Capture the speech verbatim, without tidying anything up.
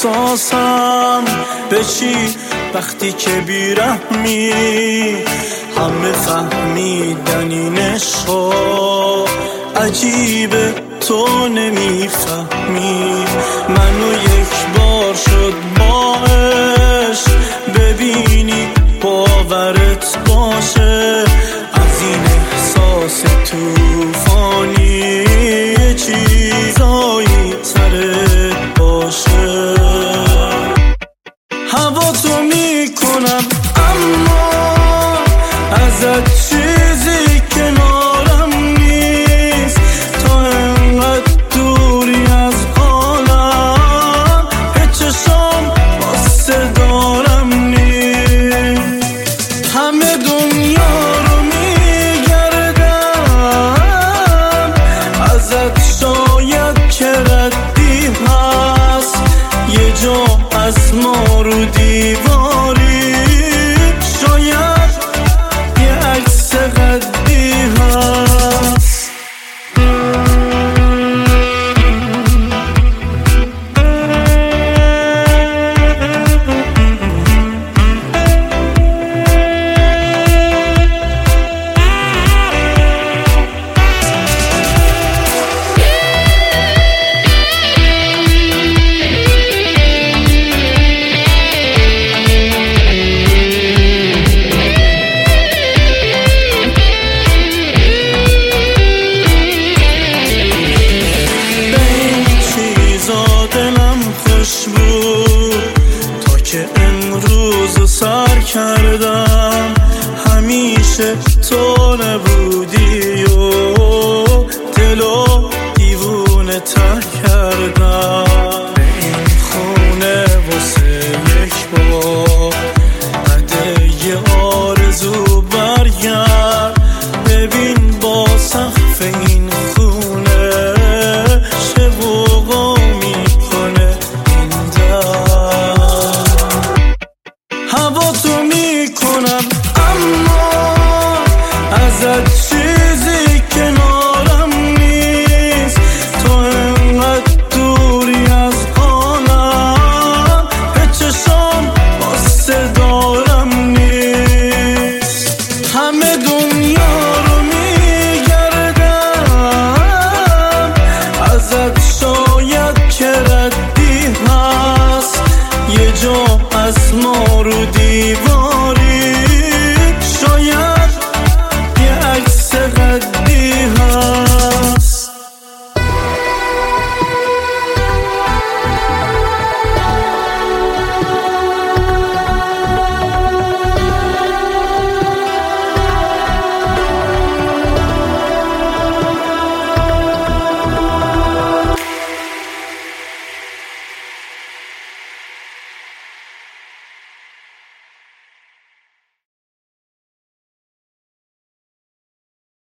احساسم به چی وقتی که بیرحمی همه فهمیدن این عشقا عجیبه تو نمیفهمی منو یک بار شد باعث ببینی باورت باشه از این احساس توفانی چیزایی سرت باشه هوا تو میکنم اما ازت چیزی کنارم نیست تا انقدر دوری از حالم به چشام واسه دارم نیست همه دنیا رو میگردم ازت شاید که ردی هست یه جا از ما رو دیواری شاید یه عکس قدی هست تا که امروز سر کردم همیشه تو نبودی و دلو دیوونه تر